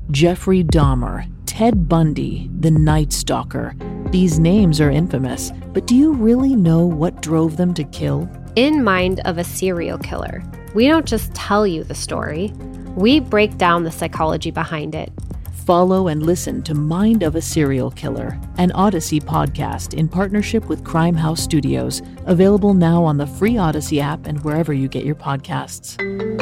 Jeffrey Dahmer, Ted Bundy, the Night Stalker. These names are infamous, but do you really know what drove them to kill? In Mind of a Serial Killer, we don't just tell you the story, we break down the psychology behind it. Follow and listen to Mind of a Serial Killer, an Odyssey podcast in partnership with Crime House Studios, available now on the free Odyssey app and wherever you get your podcasts.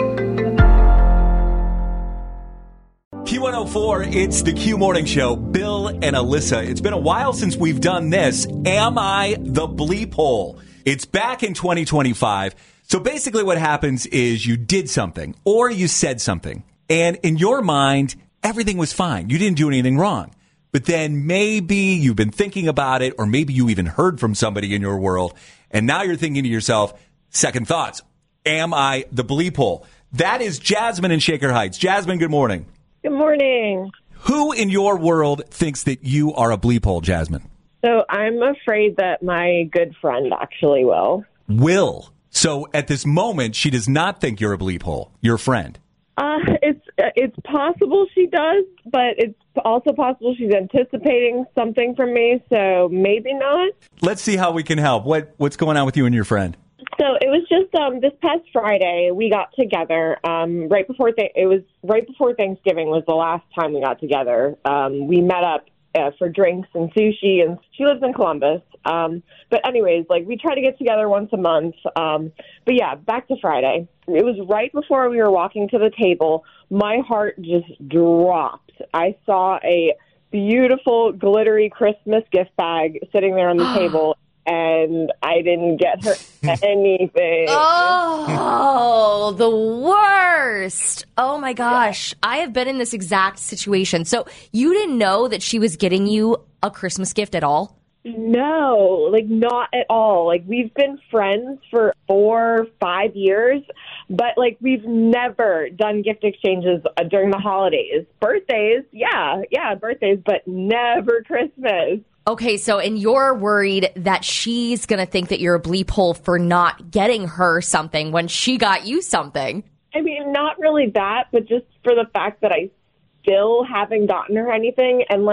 Q104, it's the Q Morning Show. Bill and Alyssa. It's been a while since we've done this. Am I the bleep hole? It's back in 2025. So basically what happens is you did something or you said something. And in your mind, everything was fine. You didn't do anything wrong. But then maybe you've been thinking about it, or maybe you even heard from somebody in your world. And now you're thinking to yourself, second thoughts. Am I the bleep hole? That is Jasmine in Shaker Heights. Jasmine, good morning. Good morning. Who in your world thinks that you are a bleep hole, Jasmine? So I'm afraid that my good friend actually will. Will. So at this moment, she does not think you're a bleep hole, your friend. It's possible she does, but it's also possible she's anticipating something from me, so maybe not. Let's see how we can help. What's going on with you and your friend? So it was just this past Friday we got together. Right before Thanksgiving was the last time we got together. We met up for drinks and sushi, and she lives in Columbus. But anyways, we try to get together once a month. But yeah, back to Friday. It was right before we were walking to the table. My heart just dropped. I saw a beautiful, glittery Christmas gift bag sitting there on the table, and I didn't get her anything. Oh, the worst. Oh, my gosh. I have been in this exact situation. So you didn't know that she was getting you a Christmas gift at all? No, not at all. We've been friends for 4 or 5 years, but we've never done gift exchanges during the holidays. Birthdays, yeah, birthdays, but never Christmas. Okay, and you're worried that she's going to think that you're a bleep hole for not getting her something when she got you something. I mean, not really that, but just for the fact that I still haven't gotten her anything. And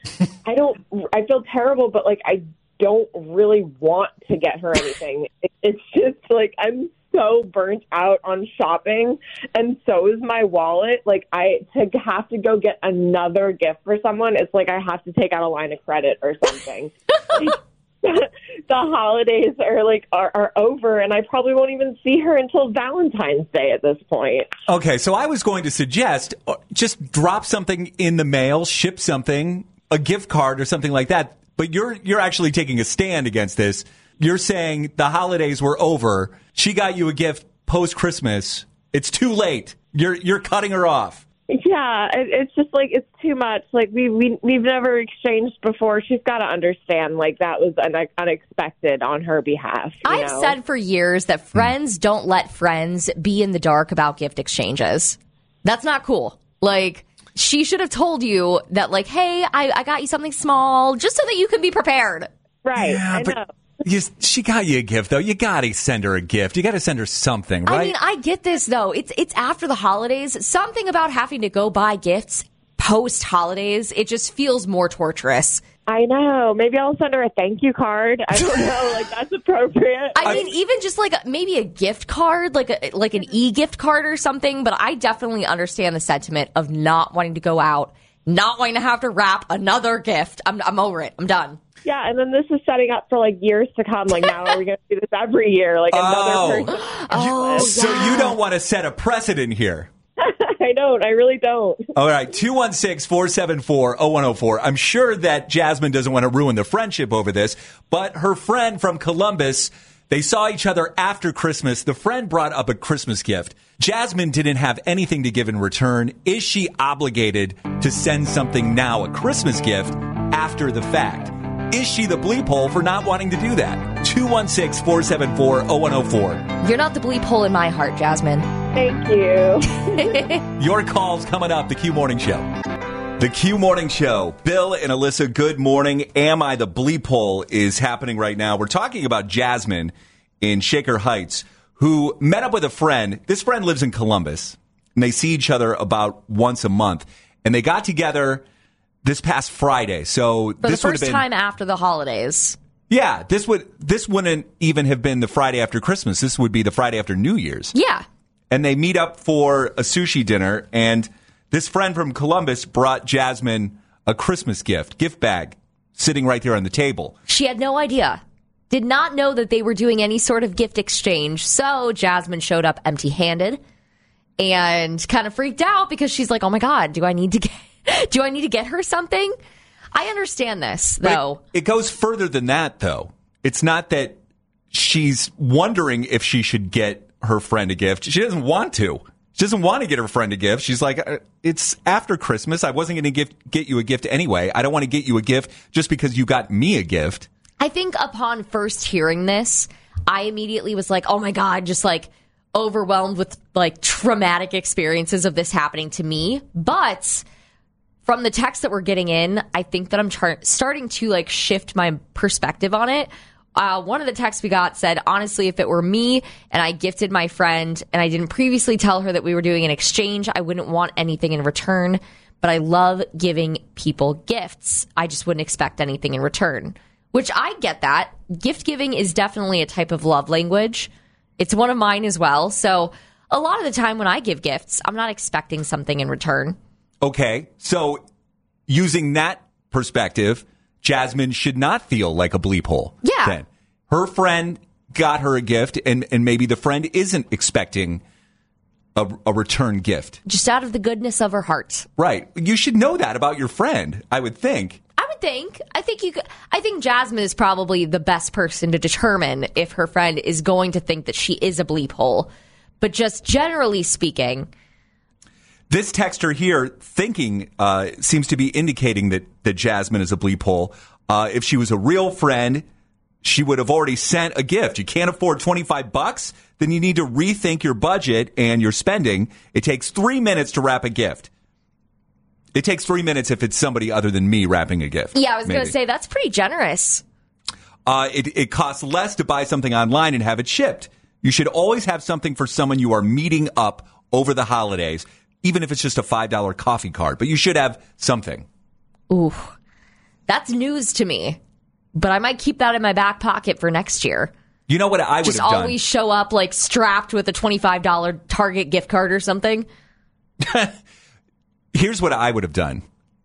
I feel terrible, but I don't really want to get her anything. It's just I'm so burnt out on shopping, and so is my wallet. To have to go get another gift for someone, it's I have to take out a line of credit or something. The holidays are over, and I probably won't even see her until Valentine's Day at this point. Okay, so I was going to suggest just drop something in the mail, ship something, a gift card or something like that. But you're actually taking a stand against this. You're saying the holidays were over. She got you a gift post-Christmas. It's too late. You're cutting her off. Yeah, it's just it's too much. We've never exchanged before. She's got to understand that was unexpected on her behalf. I've said for years that friends don't let friends be in the dark about gift exchanges. That's not cool. She should have told you that hey, I got you something small just so that you can be prepared. Right. Yeah, I know. She got you a gift, though. You got to send her a gift. You got to send her something, right? I mean, I get this, though. It's after the holidays. Something about having to go buy gifts post-holidays, it just feels more torturous. I know. Maybe I'll send her a thank you card. I don't know. That's appropriate. I mean, even just maybe a gift card, like an e-gift card or something. But I definitely understand the sentiment of not wanting to go out, not wanting to have to wrap another gift. I'm over it. I'm done. Yeah, and then this is setting up for years to come. Now are we going to do this every year? Another person. So you don't want to set a precedent here. I don't. I really don't. All right, 216-474-0104. I'm sure that Jasmine doesn't want to ruin the friendship over this, but her friend from Columbus, they saw each other after Christmas. The friend brought up a Christmas gift. Jasmine didn't have anything to give in return. Is she obligated to send something now, a Christmas gift, after the fact? Is she the bleep hole for not wanting to do that? 216-474-0104. You're not the bleep hole in my heart, Jasmine. Thank you. Your call's coming up, the Q Morning Show. The Q Morning Show. Bill and Alyssa, good morning. Am I the bleep hole is happening right now. We're talking about Jasmine in Shaker Heights, who met up with a friend. This friend lives in Columbus, and they see each other about once a month. and they got together this past Friday. So For the first time after the holidays. Yeah, this wouldn't even have been the Friday after Christmas. This would be the Friday after New Year's. Yeah. And they meet up for a sushi dinner, and this friend from Columbus brought Jasmine a Christmas gift bag, sitting right there on the table. She had no idea. Did not know that they were doing any sort of gift exchange. So Jasmine showed up empty-handed and kind of freaked out because she's like, "Oh my God, do I need to get her something?" I understand this, though. It goes further than that, though. It's not that she's wondering if she should get her friend a gift. She doesn't want to. She doesn't want to get her friend a gift. She's like, it's after Christmas. I wasn't going to get you a gift anyway. I don't want to get you a gift just because you got me a gift. I think upon first hearing this, I immediately was like, oh my God, just like overwhelmed with like traumatic experiences of this happening to me. But from the text that we're getting in, I think that I'm starting to like shift my perspective on it. One of the texts we got said, honestly, if it were me and I gifted my friend and I didn't previously tell her that we were doing an exchange, I wouldn't want anything in return. But I love giving people gifts. I just wouldn't expect anything in return, which I get that. Gift giving is definitely a type of love language. It's one of mine as well. So a lot of the time when I give gifts, I'm not expecting something in return. Okay, so using that perspective, Jasmine should not feel like a bleep hole. Yeah. Then. Her friend got her a gift, and maybe the friend isn't expecting a return gift. Just out of the goodness of her heart. Right. You should know that about your friend, I would think. I think Jasmine is probably the best person to determine if her friend is going to think that she is a bleep hole. But just generally speaking, this texter here thinking seems to be indicating that Jasmine is a bleep hole. If she was a real friend, she would have already sent a gift. You can't afford $25, then you need to rethink your budget and your spending. It takes 3 minutes to wrap a gift. It takes 3 minutes if it's somebody other than me wrapping a gift. Yeah, I was going to say, that's pretty generous. It costs less to buy something online and have it shipped. You should always have something for someone you are meeting up over the holidays, even if it's just a $5 coffee card. But you should have something. Ooh, that's news to me. But I might keep that in my back pocket for next year. You know what I would have done? Just always show up like strapped with a $25 Target gift card or something. Here's what I would have done.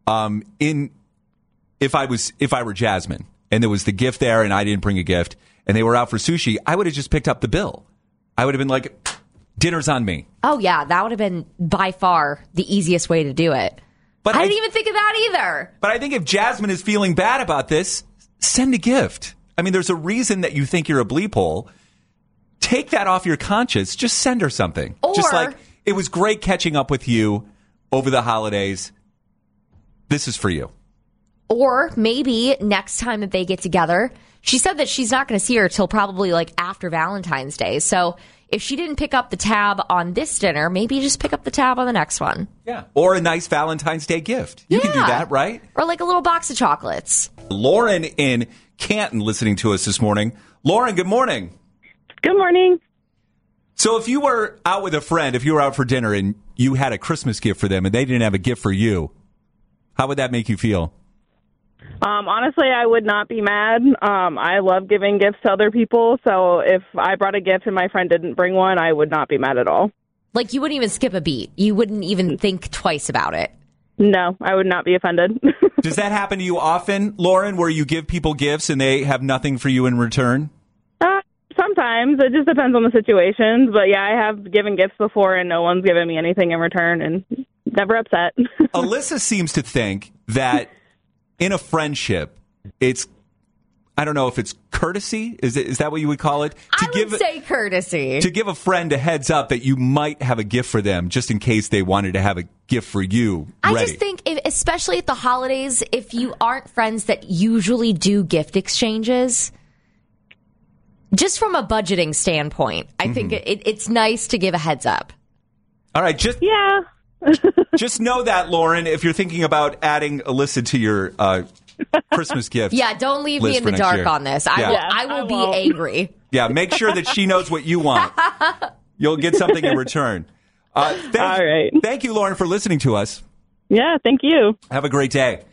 If I were Jasmine and there was the gift there and I didn't bring a gift and they were out for sushi, I would have just picked up the bill. I would have been like, dinner's on me. Oh yeah, that would have been by far the easiest way to do it. But I didn't even think of that either. But I think if Jasmine is feeling bad about this, send a gift. I mean, there's a reason that you think you're a bleep hole. Take that off your conscience. Just send her something. Or, just like, it was great catching up with you over the holidays. This is for you. Or maybe next time that they get together, she said that she's not going to see her till probably like after Valentine's Day. So if she didn't pick up the tab on this dinner, maybe just pick up the tab on the next one. Yeah. Or a nice Valentine's Day gift. You can do that, right? Or like a little box of chocolates. Lauren in Canton listening to us this morning. Lauren, good morning. Good morning. So if you were out with a friend, if you were out for dinner and you had a Christmas gift for them and they didn't have a gift for you, how would that make you feel? Honestly, I would not be mad. I love giving gifts to other people, so if I brought a gift and my friend didn't bring one, I would not be mad at all. Like, you wouldn't even skip a beat. You wouldn't even think twice about it. No, I would not be offended. Does that happen to you often, Lauren, where you give people gifts and they have nothing for you in return? Sometimes. It just depends on the situations. But, yeah, I have given gifts before and no one's given me anything in return and never upset. Alyssa seems to think that in a friendship, it's, I don't know if it's courtesy. Is that what you would call it? I would say courtesy. To give a friend a heads up that you might have a gift for them just in case they wanted to have a gift for you ready. I just think, especially at the holidays, if you aren't friends that usually do gift exchanges, just from a budgeting standpoint, I think it's nice to give a heads up. All right. Just know that, Lauren, if you're thinking about adding Alyssa to your Christmas gift. Yeah, don't leave me in the dark on this. I will be angry. Yeah, make sure that she knows what you want. You'll get something in return. All right. Thank you, Lauren, for listening to us. Yeah, thank you. Have a great day.